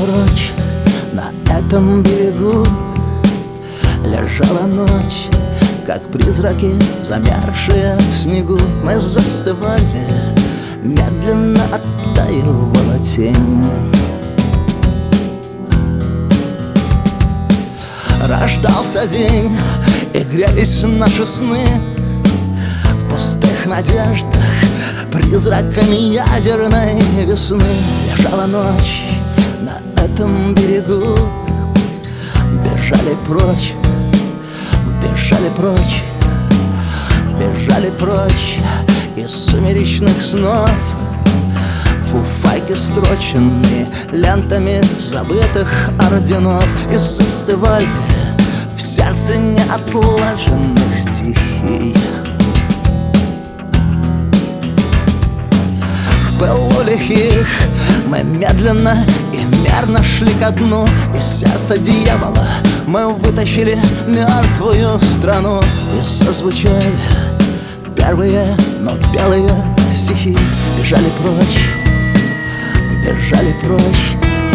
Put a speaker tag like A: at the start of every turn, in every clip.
A: прочь. На этом берегу лежала ночь, как призраки, замерзшие в снегу. Мы застывали, медленно оттаивала тень. Рождался день, и грелись наши сны в пустых надеждах, призраками ядерной весны. Лежала ночь на этом берегу, бежали прочь, бежали прочь, бежали прочь из сумеречных снов. Фуфайки, строченные лентами забытых орденов, и застывали в сердце неотлаженных стихий. В пылу лихих мы медленно и мерно шли ко дну. Из сердца дьявола мы вытащили мертвую страну. И зазвучали первые, но белые стихи. Бежали прочь, бежали прочь.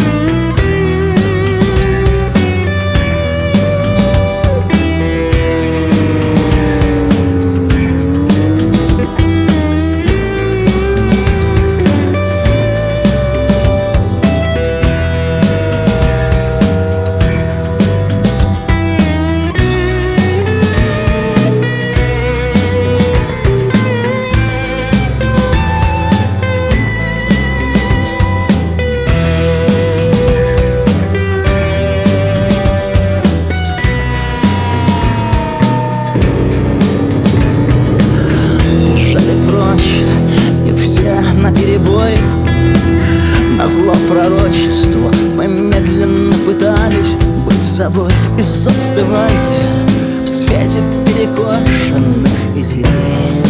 A: Наперебой, назло пророчеству, мы медленно пытались быть собой и застывали в свете перекошенных идей.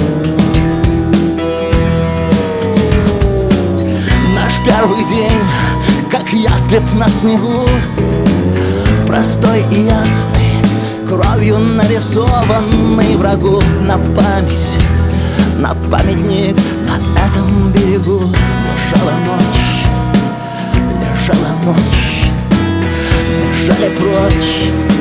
A: Наш первый день, как ястреб на снегу, простой и ясный, кровью нарисованный врагу. На память, на памятник на этом берегу лежала ночь, лежала ночь, бежали прочь.